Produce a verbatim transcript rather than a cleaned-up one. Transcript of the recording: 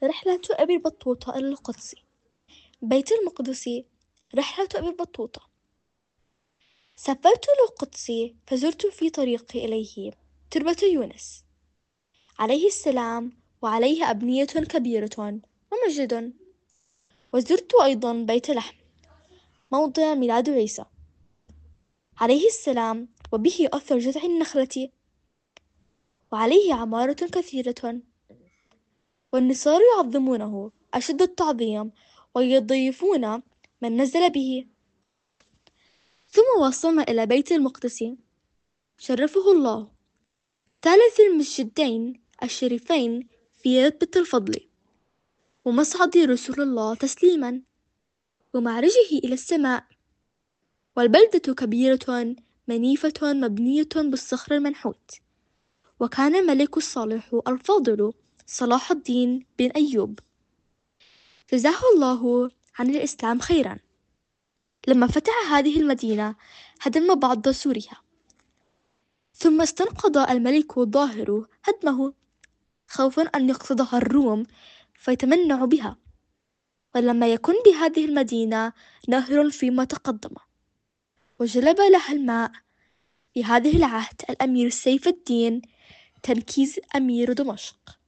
رحلة أبي البطوطة إلى القدس. بيت المقدس. رحلة أبي البطوطة. سافرت إلى القدس فزرت في طريقي إليه تربة يونس عليه السلام، وعليه أبنية كبيرة ومسجد. وزرت أيضا بيت لحم موضع ميلاد عيسى عليه السلام، وبه أثر جذع النخلة، وعليه عمارة كثيرة، والنصارى يعظمونه أشد التعظيم ويضيفون من نزل به. ثم وصلنا إلى بيت المقدس شرفه الله، ثالث المسجدين الشريفين في رتبة الفضل، ومصعد رسول الله تسليما، ومعرجه إلى السماء. والبلدة كبيرة منيفة مبنية بالصخر المنحوت. وكان الملك الصالح الفاضل صلاح الدين بن أيوب جزاه الله عن الإسلام خيرا، لما فتح هذه المدينة هدم بعض سورها، ثم استنقض الملك الظاهر هدمه خوفا أن يقصدها الروم فيتمنع بها. ولما يكن بهذه المدينة نهر فيما تقدم، وجلب لها الماء في هذه العهد الأمير سيف الدين تنكيز أمير دمشق.